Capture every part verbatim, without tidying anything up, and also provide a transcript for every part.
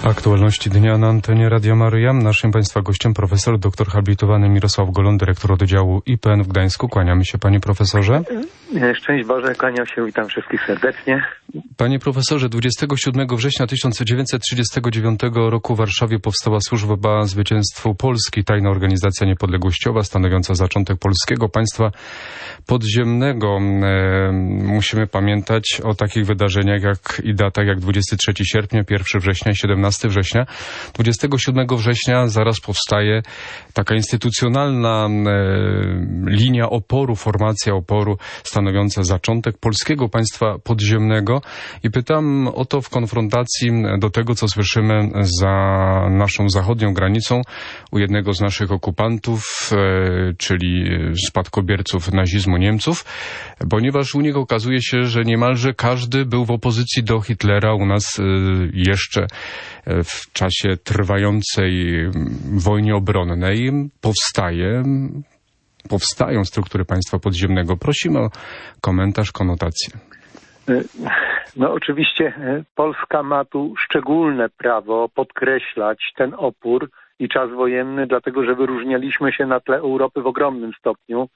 Aktualności dnia na antenie Radia Maryja. Naszym Państwa gościem profesor doktor habilitowany Mirosław Golon, dyrektor oddziału I P N w Gdańsku. Kłaniamy się, panie profesorze. Szczęść Boże, kłaniam się, witam wszystkich serdecznie. Panie profesorze, dwudziestego siódmego września tysiąc dziewięćset trzydziestego dziewiątego roku w Warszawie powstała Służba Zwycięstwu Polski, tajna organizacja niepodległościowa stanowiąca zaczątek polskiego państwa podziemnego. E, musimy pamiętać o takich wydarzeniach jak i datach jak dwudziestego trzeciego sierpnia, pierwszego września i siedemnastego września. dwudziestego siódmego września zaraz powstaje taka instytucjonalna e, linia oporu, formacja oporu stanowiąca zaczątek polskiego państwa podziemnego. I pytam o to w konfrontacji do tego, co słyszymy za naszą zachodnią granicą u jednego z naszych okupantów, e, czyli spadkobierców nazizmu Niemców, ponieważ u nich okazuje się, że niemalże każdy był w opozycji do Hitlera. U nas e, jeszcze w czasie trwającej wojny obronnej powstaje powstają struktury państwa podziemnego. Prosimy o komentarz, konotację. No oczywiście Polska ma tu szczególne prawo podkreślać ten opór i czas wojenny, dlatego że wyróżnialiśmy się na tle Europy w ogromnym stopniu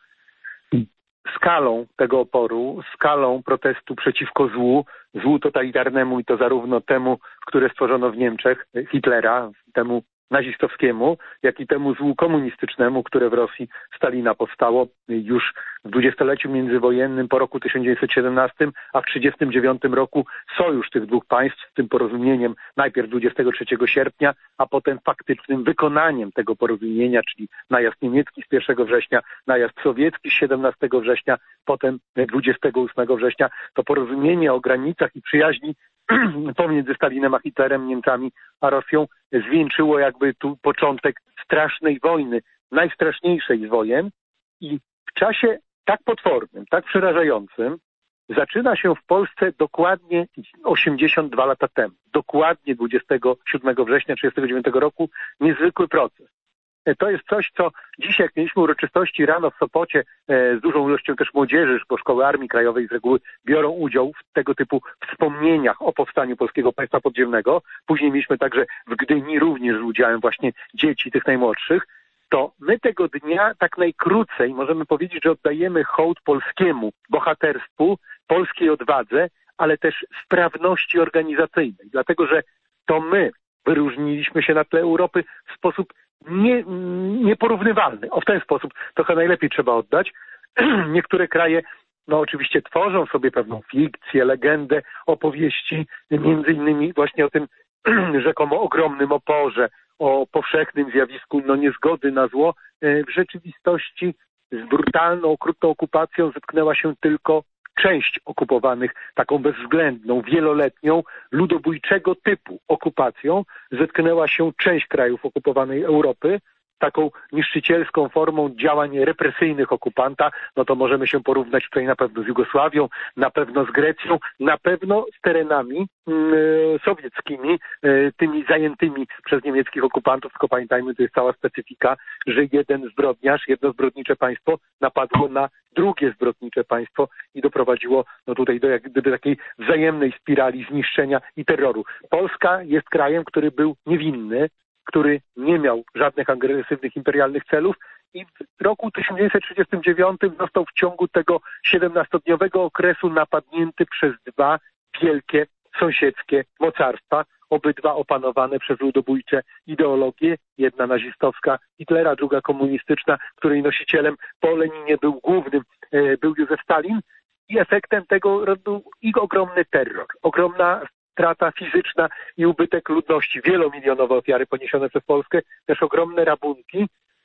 skalą tego oporu, skalą protestu przeciwko złu, złu totalitarnemu i to zarówno temu, które stworzono w Niemczech, Hitlera, temu nazistowskiemu, jak i temu złu komunistycznemu, które w Rosji Stalina powstało już w dwudziestoleciu międzywojennym po roku tysiąc dziewięćset siedemnastym, a w trzydziestym dziewiątym roku sojusz tych dwóch państw z tym porozumieniem najpierw dwudziestego trzeciego sierpnia, a potem faktycznym wykonaniem tego porozumienia, czyli najazd niemiecki z pierwszego września, najazd sowiecki z siedemnastego września, potem dwudziestego ósmego września. To porozumienie o granicach i przyjaźni pomiędzy Stalinem a Hitlerem, Niemcami a Rosją zwieńczyło jakby tu początek strasznej wojny, najstraszniejszej z wojen i w czasie tak potwornym, tak przerażającym zaczyna się w Polsce dokładnie osiemdziesiąt dwa lata temu, dokładnie dwudziestego siódmego września tysiąc dziewięćset trzydziestego dziewiątego roku niezwykły proces. To jest coś, co dzisiaj, jak mieliśmy uroczystości rano w Sopocie e, z dużą ilością też młodzieży, bo szkoły Armii Krajowej z reguły biorą udział w tego typu wspomnieniach o powstaniu polskiego państwa podziemnego. Później mieliśmy także w Gdyni również z udziałem właśnie dzieci tych najmłodszych. To my tego dnia tak najkrócej możemy powiedzieć, że oddajemy hołd polskiemu bohaterstwu, polskiej odwadze, ale też sprawności organizacyjnej. Dlatego, że to my wyróżniliśmy się na tle Europy w sposób Nie, nieporównywalny. O w ten sposób trochę najlepiej trzeba oddać. Niektóre kraje no oczywiście tworzą sobie pewną fikcję, legendę, opowieści, między innymi właśnie o tym rzekomo ogromnym oporze, o powszechnym zjawisku no niezgody na zło. W rzeczywistości z brutalną, okrutną okupacją zetknęła się tylko część okupowanych, taką bezwzględną, wieloletnią, ludobójczego typu okupacją zetknęła się część krajów okupowanej Europy, taką niszczycielską formą działań represyjnych okupanta, no to możemy się porównać tutaj na pewno z Jugosławią, na pewno z Grecją, na pewno z terenami y, sowieckimi, y, tymi zajętymi przez niemieckich okupantów, tylko pamiętajmy, to jest cała specyfika, że jeden zbrodniarz, jedno zbrodnicze państwo napadło na drugie zbrodnicze państwo i doprowadziło no tutaj do jak gdyby takiej wzajemnej spirali zniszczenia i terroru. Polska jest krajem, który był niewinny, który nie miał żadnych agresywnych imperialnych celów i w roku tysiąc dziewięćset trzydziestym dziewiątym został w ciągu tego siedemnastodniowego okresu napadnięty przez dwa wielkie sąsiedzkie mocarstwa, obydwa opanowane przez ludobójcze ideologie, jedna nazistowska Hitlera, druga komunistyczna, której nosicielem po Leninie był głównym, e, był Józef Stalin i efektem tego był ich ogromny terror, ogromna strata fizyczna i ubytek ludności, wielomilionowe ofiary poniesione przez Polskę, też ogromne rabunki.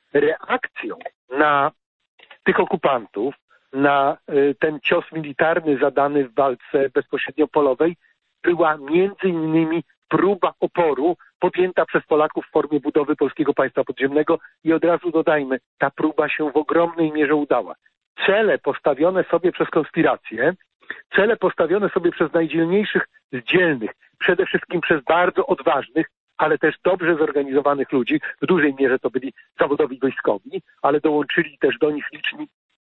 Reakcją na tych okupantów, na ten cios militarny zadany w walce bezpośrednio polowej, była między innymi próba oporu podjęta przez Polaków w formie budowy polskiego państwa podziemnego i od razu dodajmy, ta próba się w ogromnej mierze udała. Cele postawione sobie przez konspirację, cele postawione sobie przez najdzielniejszych z dzielnych, przede wszystkim przez bardzo odważnych, ale też dobrze zorganizowanych ludzi, w dużej mierze to byli zawodowi wojskowi, ale dołączyli też do nich liczni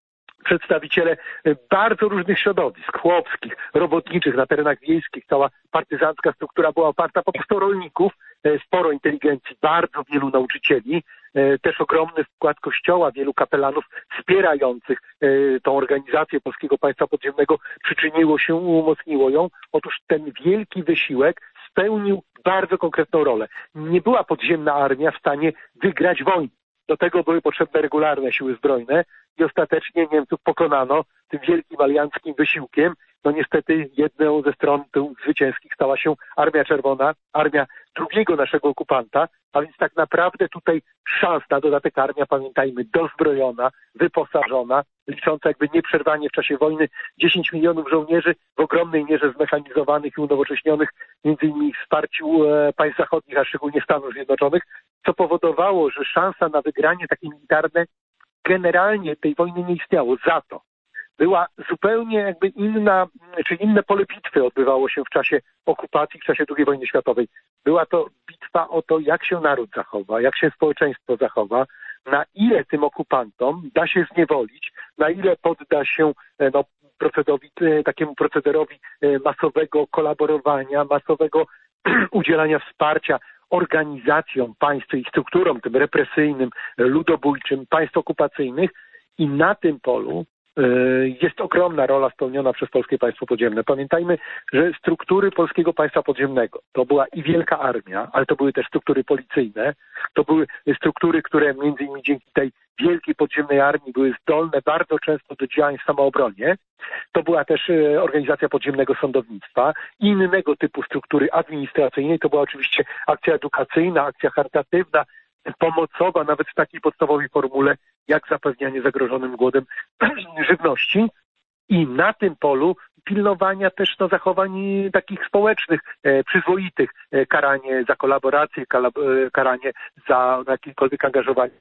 przedstawiciele bardzo różnych środowisk, chłopskich, robotniczych, na terenach wiejskich. Cała partyzancka struktura była oparta po prostu o rolników, sporo inteligencji, bardzo wielu nauczycieli, też ogromny wkład Kościoła, wielu kapelanów wspierających tą organizację Polskiego Państwa Podziemnego przyczyniło się, umocniło ją. Otóż ten wielki wysiłek spełnił bardzo konkretną rolę. Nie była podziemna armia w stanie wygrać wojny. Do tego były potrzebne regularne siły zbrojne i ostatecznie Niemców pokonano tym wielkim alianckim wysiłkiem. No niestety jedną ze stron tych zwycięskich stała się Armia Czerwona, armia drugiego naszego okupanta, a więc tak naprawdę tutaj szans na dodatek armia, pamiętajmy, dozbrojona, wyposażona, licząca jakby nieprzerwanie w czasie wojny dziesięć milionów żołnierzy, w ogromnej mierze zmechanizowanych i unowocześnionych, między innymi w wsparciu e, państw zachodnich, a szczególnie Stanów Zjednoczonych, co powodowało, że szansa na wygranie takie militarne generalnie tej wojny nie istniało. Za to była zupełnie jakby inna, czy inne pole bitwy odbywało się w czasie okupacji, w czasie drugiej wojny światowej. Była to bitwa o to, jak się naród zachowa, jak się społeczeństwo zachowa, na ile tym okupantom da się zniewolić, na ile podda się no, procedowi, takiemu procederowi masowego kolaborowania, masowego udzielania wsparcia organizacjom państw i strukturom tym represyjnym, ludobójczym państw okupacyjnych i na tym polu jest ogromna rola spełniona przez Polskie Państwo Podziemne. Pamiętajmy, że struktury Polskiego Państwa Podziemnego to była i wielka armia, ale to były też struktury policyjne, to były struktury, które między innymi dzięki tej wielkiej podziemnej armii były zdolne bardzo często do działań w samoobronie. To była też organizacja podziemnego sądownictwa, innego typu struktury administracyjnej. To była oczywiście akcja edukacyjna, akcja charytatywna, pomocowa, nawet w takiej podstawowej formule, jak zapewnianie zagrożonym głodem żywności. I na tym polu pilnowania też no, zachowań takich społecznych, e, przyzwoitych, e, karanie za kolaborację, kalab, e, karanie za jakiekolwiek angażowanie.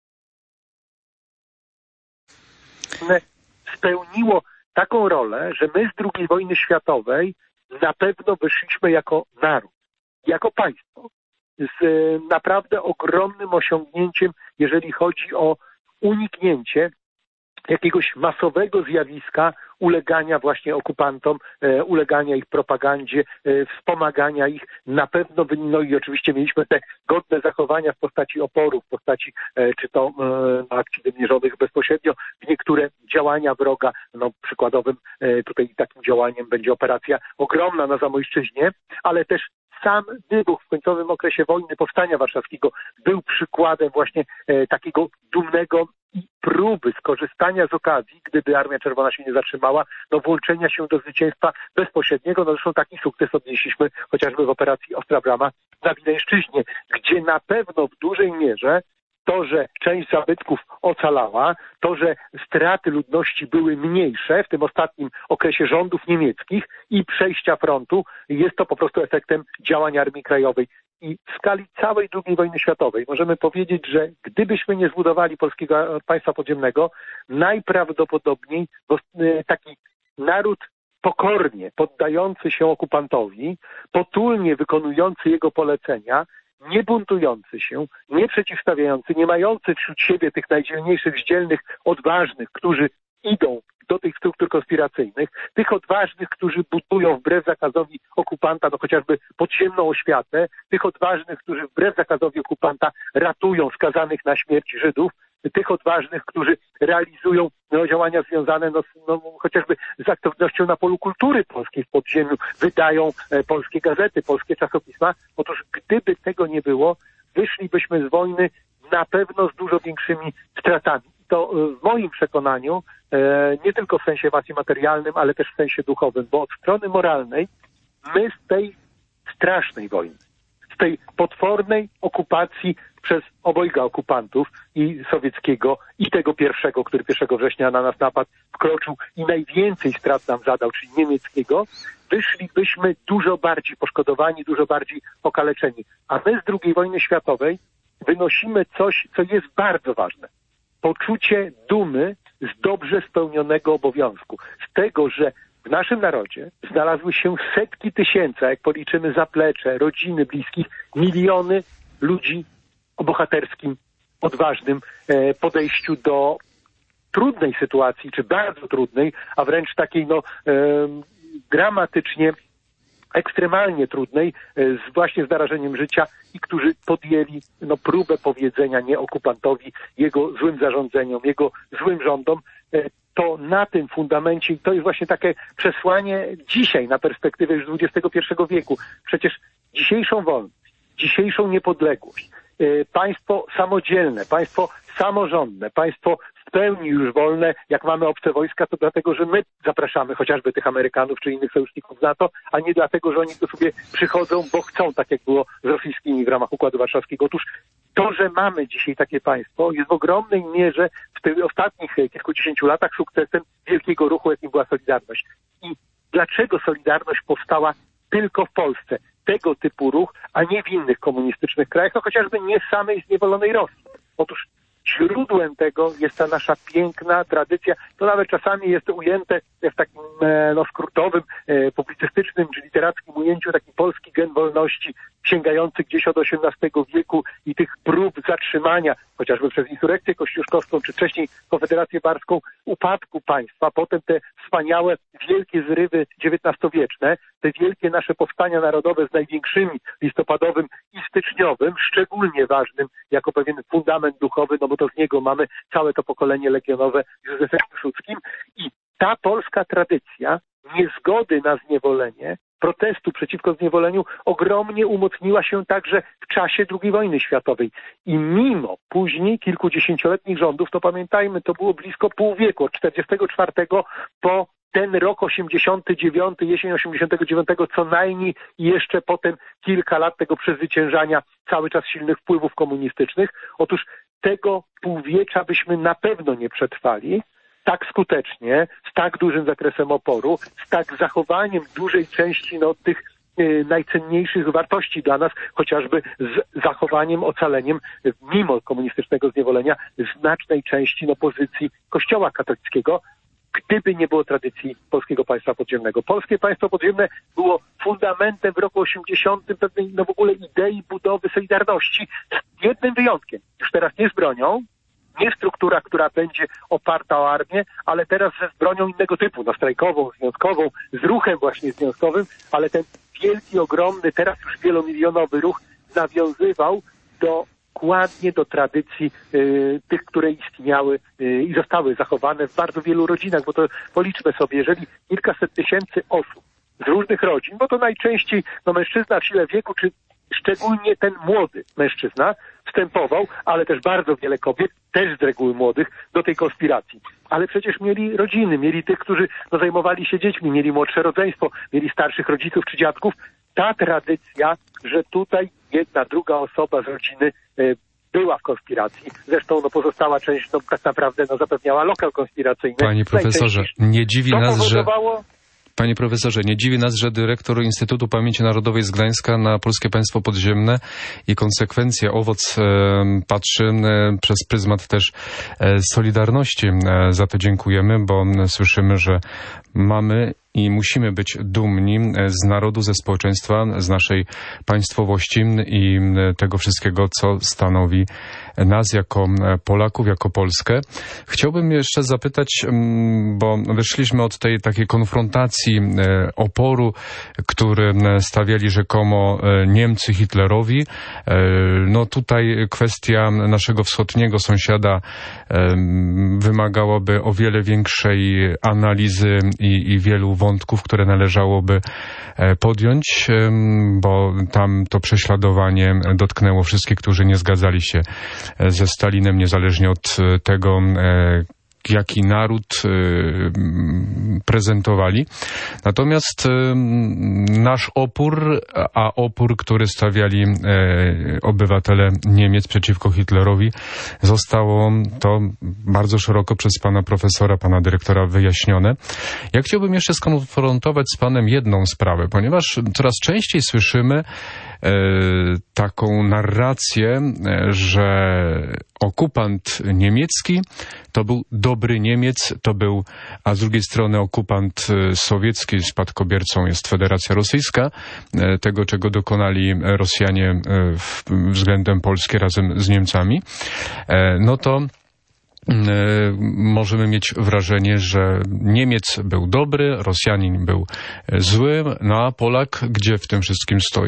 Spełniło taką rolę, że my z drugiej wojny światowej na pewno wyszliśmy jako naród, jako państwo, z naprawdę ogromnym osiągnięciem, jeżeli chodzi o uniknięcie jakiegoś masowego zjawiska ulegania właśnie okupantom, e, ulegania ich propagandzie, e, wspomagania ich. Na pewno, no i oczywiście mieliśmy te godne zachowania w postaci oporu, w postaci e, czy to e, akcji wymierzonych bezpośrednio w niektóre działania wroga. No przykładowym e, tutaj takim działaniem będzie operacja ogromna na Zamojszczyźnie, ale też sam wybuch w końcowym okresie wojny, powstania warszawskiego był przykładem właśnie e, takiego dumnego i próby skorzystania z okazji, gdyby Armia Czerwona się nie zatrzymała, no włączenia się do zwycięstwa bezpośredniego. No zresztą taki sukces odnieśliśmy chociażby w operacji Ostra Brama na Wileńszczyźnie, gdzie na pewno w dużej mierze to, że część zabytków ocalała, to, że straty ludności były mniejsze w tym ostatnim okresie rządów niemieckich i przejścia frontu, jest to po prostu efektem działań Armii Krajowej. I w skali całej drugiej wojny światowej możemy powiedzieć, że gdybyśmy nie zbudowali Polskiego Państwa Podziemnego, najprawdopodobniej taki naród pokornie poddający się okupantowi, potulnie wykonujący jego polecenia, nie buntujący się, nie przeciwstawiający, nie mający wśród siebie tych najdzielniejszych, zdzielnych, odważnych, którzy idą do tych struktur konspiracyjnych, tych odważnych, którzy budują wbrew zakazowi okupanta, no chociażby podziemną oświatę, tych odważnych, którzy wbrew zakazowi okupanta ratują skazanych na śmierć Żydów, tych odważnych, którzy realizują no, działania związane no, no, chociażby z aktywnością na polu kultury polskiej w podziemiu, wydają e, polskie gazety, polskie czasopisma. Otóż gdyby tego nie było, wyszlibyśmy z wojny na pewno z dużo większymi stratami. To w moim przekonaniu, e, nie tylko w sensie macji materialnym, ale też w sensie duchowym, bo od strony moralnej my z tej strasznej wojny, z tej potwornej okupacji przez obojga okupantów, i sowieckiego, i tego pierwszego, który pierwszego września na nas napadł, wkroczył i najwięcej strat nam zadał, czyli niemieckiego, wyszlibyśmy dużo bardziej poszkodowani, dużo bardziej okaleczeni. A my z drugiej wojny światowej wynosimy coś, co jest bardzo ważne. Poczucie dumy z dobrze spełnionego obowiązku. Z tego, że w naszym narodzie znalazły się setki tysięcy, a jak policzymy zaplecze, rodziny, bliskich, miliony ludzi o bohaterskim, odważnym podejściu do trudnej sytuacji, czy bardzo trudnej, a wręcz takiej no e, dramatycznie, ekstremalnie trudnej, e, z, właśnie z narażeniem życia i którzy podjęli no, próbę powiedzenia nie okupantowi, jego złym zarządzeniom, jego złym rządom, e, to na tym fundamencie, i to jest właśnie takie przesłanie dzisiaj na perspektywę już dwudziestego pierwszego wieku. Przecież dzisiejszą wolność, dzisiejszą niepodległość, e, państwo samodzielne, państwo samorządne, państwo w pełni już wolne, jak mamy obce wojska, to dlatego, że my zapraszamy chociażby tych Amerykanów czy innych sojuszników NATO, a nie dlatego, że oni tu sobie przychodzą, bo chcą, tak jak było z rosyjskimi w ramach Układu Warszawskiego. Otóż to, że mamy dzisiaj takie państwo, jest w ogromnej mierze w tych ostatnich kilkudziesięciu latach sukcesem wielkiego ruchu, jakim była Solidarność. I dlaczego Solidarność powstała tylko w Polsce? Tego typu ruch, a nie w innych komunistycznych krajach, no chociażby nie w samej zniewolonej Rosji. Otóż źródłem tego jest ta nasza piękna tradycja. To nawet czasami jest ujęte w takim no, skrótowym, e, publicystycznym czy literackim ujęciu taki polski gen wolności sięgający gdzieś od osiemnastego wieku i tych prób zatrzymania, chociażby przez insurekcję kościuszkowską, czy wcześniej Konfederację Barską, upadku państwa, potem te wspaniałe, wielkie zrywy dziewiętnastowieczne, te wielkie nasze powstania narodowe z największymi listopadowym i styczniowym, szczególnie ważnym jako pewien fundament duchowy, no bo to z niego mamy całe to pokolenie legionowe z Józefem Piłsudskim. I ta polska tradycja niezgody na zniewolenie, protestu przeciwko zniewoleniu ogromnie umocniła się także w czasie drugiej wojny światowej. I mimo później kilkudziesięcioletnich rządów, to pamiętajmy, to było blisko pół wieku, od czterdziestego czwartego po ten rok osiemdziesiąty dziewiąty, jesień osiemdziesiątego dziewiątego co najmniej i jeszcze potem kilka lat tego przezwyciężania cały czas silnych wpływów komunistycznych. Otóż tego półwiecza byśmy na pewno nie przetrwali tak skutecznie, z tak dużym zakresem oporu, z tak zachowaniem dużej części no, tych y, najcenniejszych wartości dla nas, chociażby z zachowaniem, ocaleniem, y, mimo komunistycznego zniewolenia, znacznej części no, pozycji Kościoła katolickiego, gdyby nie było tradycji polskiego państwa podziemnego. Polskie państwo podziemne było fundamentem w roku osiemdziesiątym pewnej no, w ogóle idei budowy Solidarności, z jednym wyjątkiem. Już teraz nie z bronią, nie struktura, która będzie oparta o armię, ale teraz z bronią innego typu, no strajkową, związkową, z ruchem właśnie związkowym, ale ten wielki, ogromny, teraz już wielomilionowy ruch nawiązywał do dokładnie do tradycji y, tych, które istniały y, i zostały zachowane w bardzo wielu rodzinach, bo to policzmy sobie, jeżeli kilkaset tysięcy osób z różnych rodzin, bo to najczęściej no, mężczyzna w sile wieku, czy szczególnie ten młody mężczyzna wstępował, ale też bardzo wiele kobiet, też z reguły młodych, do tej konspiracji. Ale przecież mieli rodziny, mieli tych, którzy no, zajmowali się dziećmi, mieli młodsze rodzeństwo, mieli starszych rodziców czy dziadków. Ta tradycja, że tutaj jedna, druga osoba z rodziny y, była w konspiracji. Zresztą no, pozostała część no, tak naprawdę no, zapewniała lokal konspiracyjny. Panie profesorze, nie dziwi nas, że... powodowało... Panie profesorze, nie dziwi nas, że dyrektor Instytutu Pamięci Narodowej z Gdańska na polskie państwo podziemne i konsekwencje, owoc e, patrzy e, przez pryzmat też e, Solidarności. E, za to dziękujemy, bo słyszymy, że mamy i musimy być dumni z narodu, ze społeczeństwa, z naszej państwowości i tego wszystkiego, co stanowi nas jako Polaków, jako Polskę. Chciałbym jeszcze zapytać, bo wyszliśmy od tej takiej konfrontacji oporu, który stawiali rzekomo Niemcy Hitlerowi. No tutaj kwestia naszego wschodniego sąsiada wymagałaby o wiele większej analizy i, i wielu wątków, które należałoby podjąć, bo tam to prześladowanie dotknęło wszystkich, którzy nie zgadzali się ze Stalinem, niezależnie od tego, jaki naród prezentowali. Natomiast nasz opór, a opór, który stawiali obywatele Niemiec przeciwko Hitlerowi, zostało to bardzo szeroko przez pana profesora, pana dyrektora wyjaśnione. Ja chciałbym jeszcze skonfrontować z panem jedną sprawę, ponieważ coraz częściej słyszymy taką narrację, że okupant niemiecki to był dobry Niemiec, to był, a z drugiej strony okupant sowiecki, spadkobiercą jest Federacja Rosyjska, tego czego dokonali Rosjanie względem Polski razem z Niemcami, no to możemy mieć wrażenie, że Niemiec był dobry, Rosjanin był zły, no a Polak gdzie w tym wszystkim stoi?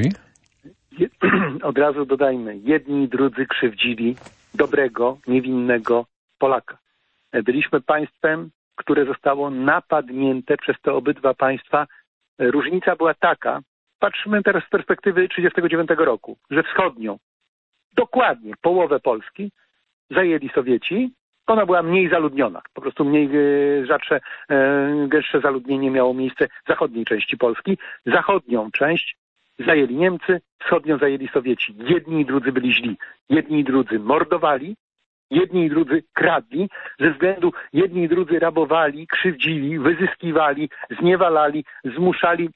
Od razu dodajmy, jedni i drudzy krzywdzili dobrego, niewinnego Polaka. Byliśmy państwem, które zostało napadnięte przez te obydwa państwa. Różnica była taka, patrzymy teraz z perspektywy trzydziestego dziewiątego roku, że wschodnią, dokładnie połowę Polski zajęli Sowieci. Ona była mniej zaludniona, po prostu mniej rzadsze, gęstsze zaludnienie miało miejsce w zachodniej części Polski. Zachodnią część zajęli Niemcy, wschodnią zajęli Sowieci. Jedni i drudzy byli źli, jedni i drudzy mordowali, jedni i drudzy kradli, ze względu jedni i drudzy rabowali, krzywdzili, wyzyskiwali, zniewalali, zmuszali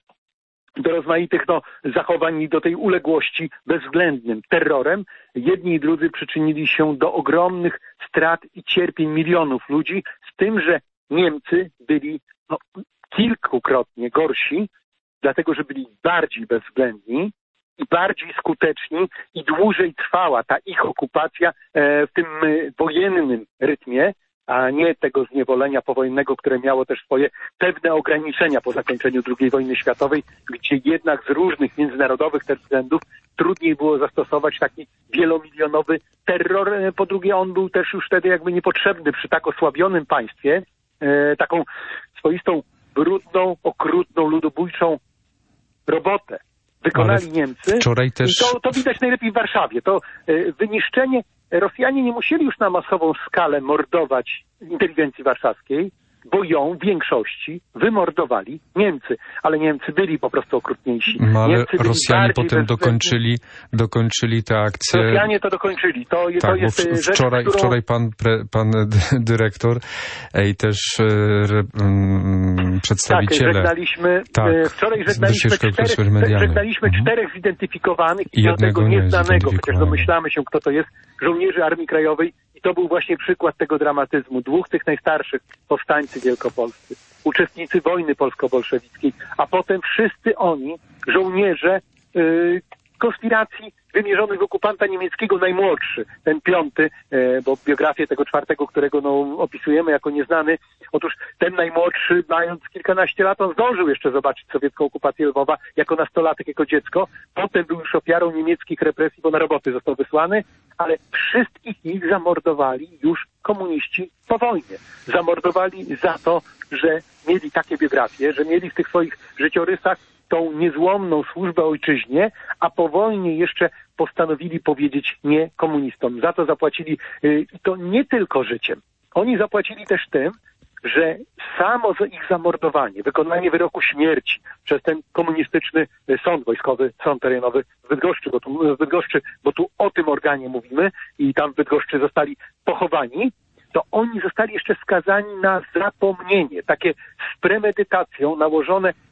do rozmaitych no, zachowań i do tej uległości bezwzględnym terrorem. Jedni i drudzy przyczynili się do ogromnych strat i cierpień milionów ludzi, z tym, że Niemcy byli no, kilkukrotnie gorsi, dlatego że byli bardziej bezwzględni i bardziej skuteczni i dłużej trwała ta ich okupacja e, w tym e, wojennym rytmie, a nie tego zniewolenia powojennego, które miało też swoje pewne ograniczenia po zakończeniu drugiej wojny światowej, gdzie jednak z różnych międzynarodowych też względów trudniej było zastosować taki wielomilionowy terror. Po drugie, on był też już wtedy jakby niepotrzebny przy tak osłabionym państwie, e, taką swoistą, brudną, okrutną, ludobójczą robotę wykonali Ale Niemcy. Wczoraj też... To, to widać najlepiej w Warszawie. To e, wyniszczenie... Rosjanie nie musieli już na masową skalę mordować inteligencji warszawskiej, bo ją w większości wymordowali Niemcy. Ale Niemcy byli po prostu okrutniejsi. No, ale Niemcy Rosjanie potem dokończyli, dokończyli tę akcję. Rosjanie to dokończyli. To, tak, to jest bo w, rzecz, wczoraj, którą... wczoraj pan, pre, pan dyrektor i też re, um, przedstawiciele... Tak, żegnaliśmy, tak, wczoraj żegnaliśmy czterech, żegnaliśmy mhm. czterech zidentyfikowanych i jednego nieznanego, chociaż domyślamy się, kto to jest, żołnierzy Armii Krajowej. I to był właśnie przykład tego dramatyzmu. Dwóch tych najstarszych powstańcy wielkopolscy, uczestnicy wojny polsko-bolszewickiej, a potem wszyscy oni, żołnierze yy, konspiracji wymierzonych w okupanta niemieckiego, najmłodszy, ten piąty, e, bo biografię tego czwartego, którego no, opisujemy jako nieznany, otóż ten najmłodszy, mając kilkanaście lat, on zdążył jeszcze zobaczyć sowiecką okupację Lwowa jako nastolatek, jako dziecko. Potem był już ofiarą niemieckich represji, bo na roboty został wysłany, ale wszystkich ich zamordowali już komuniści po wojnie. Zamordowali za to, że mieli takie biografie, że mieli w tych swoich życiorysach tą niezłomną służbę ojczyźnie, a po wojnie jeszcze postanowili powiedzieć nie komunistom. Za to zapłacili, i to nie tylko życiem. Oni zapłacili też tym, że samo ich zamordowanie, wykonanie wyroku śmierci przez ten komunistyczny sąd wojskowy, sąd terenowy w Bydgoszczy, bo tu, w Bydgoszczy, bo tu o tym organie mówimy i tam w Bydgoszczy zostali pochowani, to oni zostali jeszcze skazani na zapomnienie, takie z premedytacją nałożone e,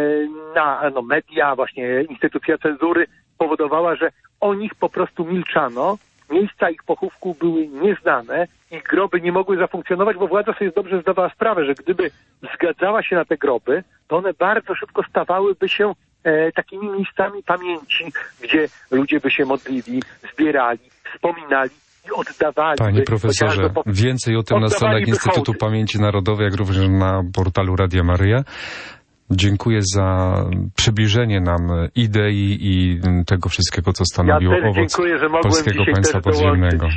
na no, media, właśnie instytucja cenzury powodowała, że o nich po prostu milczano, miejsca ich pochówku były nieznane, ich groby nie mogły zafunkcjonować, bo władza sobie dobrze zdawała sprawę, że gdyby zgadzała się na te groby, to one bardzo szybko stawałyby się e, takimi miejscami pamięci, gdzie ludzie by się modlili, zbierali, wspominali, oddawali. Panie profesorze, po... więcej o tym na stronach Instytutu hołdy. Pamięci Narodowej, jak również na portalu Radia Maryja. Dziękuję za przybliżenie nam idei i tego wszystkiego, co stanowiło ja owoc dziękuję, że polskiego państwa podziemnego.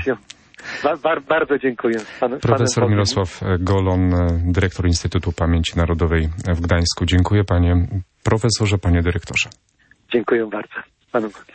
Bar bardzo dziękuję. Pan, Profesor Mirosław Golon, dyrektor Instytutu Pamięci Narodowej w Gdańsku. Dziękuję panie profesorze, panie dyrektorze. Dziękuję bardzo. Panu